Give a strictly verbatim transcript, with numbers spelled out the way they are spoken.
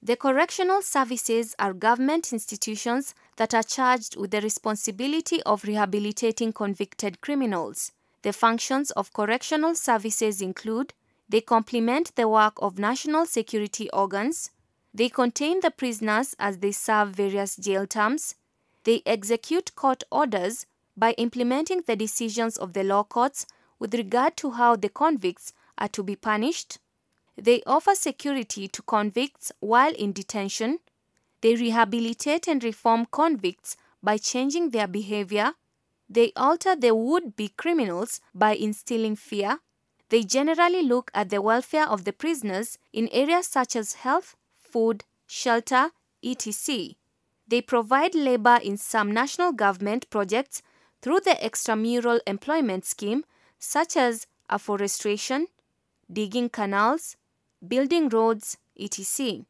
The correctional services are government institutions that are charged with the responsibility of rehabilitating convicted criminals. The functions of correctional services include: they complement the work of national security organs, they contain the prisoners as they serve various jail terms, they execute court orders by implementing the decisions of the law courts with regard to how the convicts are to be punished, they offer security to convicts while in detention, they rehabilitate and reform convicts by changing their behavior, they alter the would-be criminals by instilling fear, they generally look at the welfare of the prisoners in areas such as health, food, shelter, et cetera. They provide labor in some national government projects through the extramural employment scheme, such as afforestation, digging canals, building roads, et cetera.